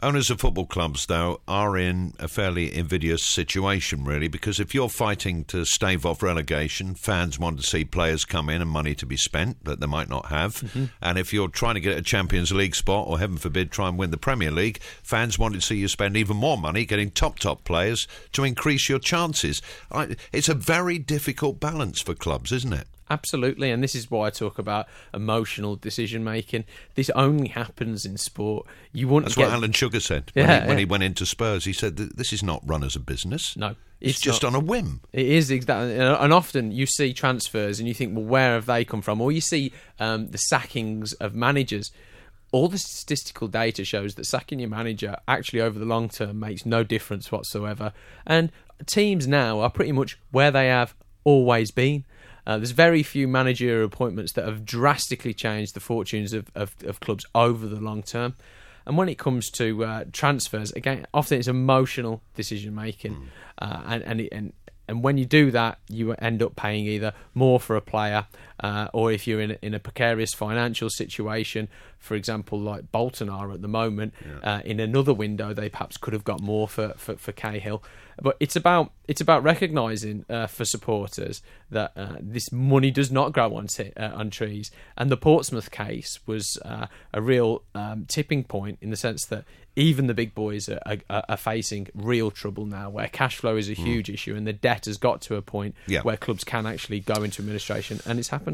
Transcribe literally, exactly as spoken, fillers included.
Owners of football clubs, though, are in a fairly invidious situation, really, because if you're fighting to stave off relegation, fans want to see players come in and money to be spent that they might not have. Mm-hmm. And if you're trying to get a Champions League spot, or heaven forbid, try and win the Premier League, fans want to see you spend even more money getting top, top players to increase your chances. It's a very difficult balance for clubs, isn't it? Absolutely, and this is why I talk about emotional decision making. This only happens in sport. You wouldn't. That's get... what Alan Sugar said yeah, when, he, yeah. when he went into Spurs. He said that this is not run as a business. No, it's, it's just not. on a whim. It is exactly, and often you see transfers and you think, well, where have they come from? Or you see um, the sackings of managers. All the statistical data shows that sacking your manager actually over the long term makes no difference whatsoever. And teams now are pretty much where they have always been. Uh, there's very few managerial appointments that have drastically changed the fortunes of, of, of clubs over the long term. And when it comes to uh, transfers, again, often it's emotional decision making, mm. uh, and and, it, and and when you do that, you end up paying either more for a player, uh, or if you're in a, in a precarious financial situation, for example, like Bolton are at the moment, yeah. uh, in another window they perhaps could have got more for, for, for Cahill. But it's about it's about recognising uh, for supporters that uh, this money does not grow on t- uh, on trees. And the Portsmouth case was uh, a real um, tipping point in the sense that even the big boys are, are, are facing real trouble now, where cash flow is a huge mm. issue, and the debt has got to a point yeah. where clubs can actually go into administration, and it's happening.